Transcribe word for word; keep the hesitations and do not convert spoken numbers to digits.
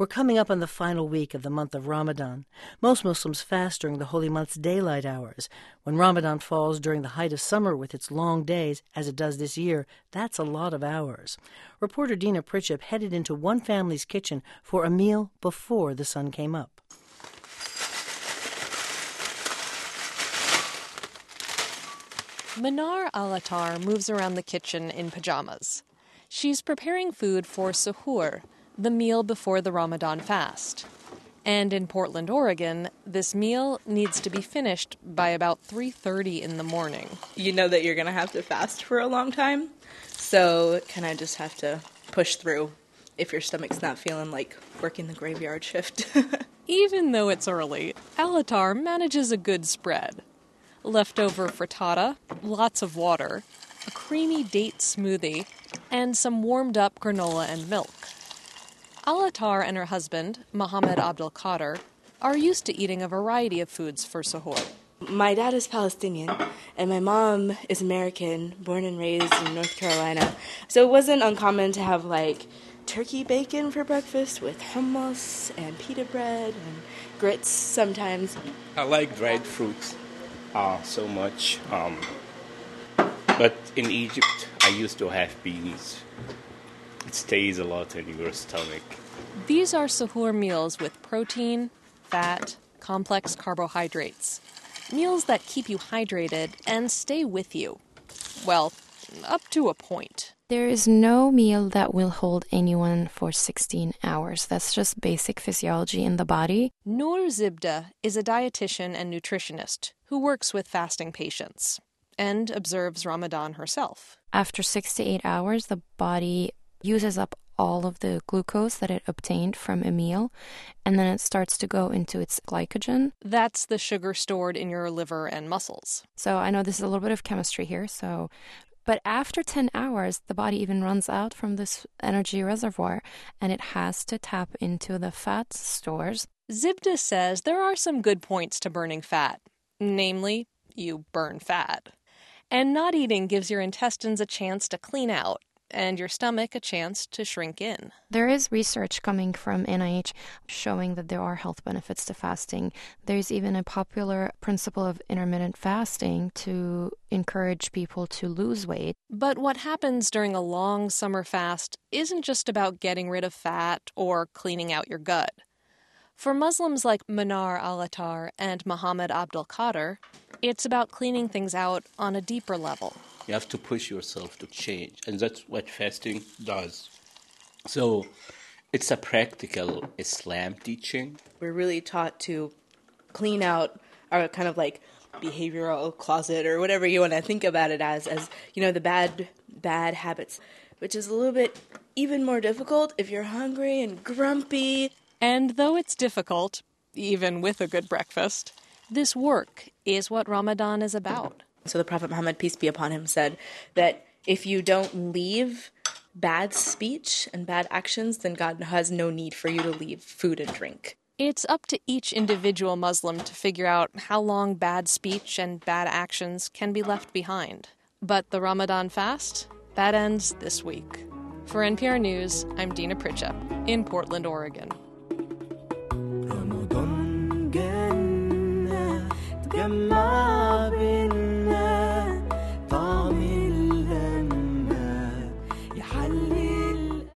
We're coming up on the final week of the month of Ramadan. Most Muslims fast during the holy month's daylight hours. When Ramadan falls during the height of summer with its long days, as it does this year, that's a lot of hours. Reporter Dina Pritchett headed into one family's kitchen for a meal before the sun came up. Manar Al-Attar moves around the kitchen in pajamas. She's preparing food for suhoor, the meal before the Ramadan fast. And in Portland, Oregon, this meal needs to be finished by about three thirty in the morning. You know that you're going to have to fast for a long time, so kind of just have to push through if your stomach's not feeling like working the graveyard shift. Even though it's early, Al-Attar manages a good spread. Leftover frittata, lots of water, a creamy date smoothie, and some warmed-up granola and milk. Al-Attar and her husband, Mohammed Abdul Qadir, are used to eating a variety of foods for suhoor. My dad is Palestinian, and my mom is American, born and raised in North Carolina. So it wasn't uncommon to have, like, turkey bacon for breakfast with hummus and pita bread and grits sometimes. I like dried fruits. Uh, so much. Um, but in Egypt, I used to have beans. It stays a lot in your stomach. These are suhoor meals with protein, fat, complex carbohydrates. Meals that keep you hydrated and stay with you. Well, up to a point. There is no meal that will hold anyone for sixteen hours. That's just basic physiology in the body. Noor Zibda is a dietitian and nutritionist who works with fasting patients and observes Ramadan herself. After six to eight hours, the body uses up all of the glucose that it obtained from a meal, and then it starts to go into its glycogen. That's the sugar stored in your liver and muscles. So I know this is a little bit of chemistry here, so... But after ten hours, the body even runs out from this energy reservoir, and it has to tap into the fat stores. Zibda says there are some good points to burning fat. Namely, you burn fat. And not eating gives your intestines a chance to clean out, and your stomach a chance to shrink in. There is research coming from N I H showing that there are health benefits to fasting. There's even a popular principle of intermittent fasting to encourage people to lose weight. But what happens during a long summer fast isn't just about getting rid of fat or cleaning out your gut. For Muslims like Manar Al-Attar and Mohammed Abdul Qadir, it's about cleaning things out on a deeper level. You have to push yourself to change, and that's what fasting does. So it's a practical Islam teaching. We're really taught to clean out our kind of like behavioral closet or whatever you want to think about it as, as, you know, the bad, bad habits, which is a little bit even more difficult if you're hungry and grumpy. And though it's difficult, even with a good breakfast, this work is what Ramadan is about. So the Prophet Muhammad, peace be upon him, said that if you don't leave bad speech and bad actions, then God has no need for you to leave food and drink. It's up to each individual Muslim to figure out how long bad speech and bad actions can be left behind. But the Ramadan fast, that ends this week. For N P R News, I'm Dina Pritchett in Portland, Oregon. Ramadan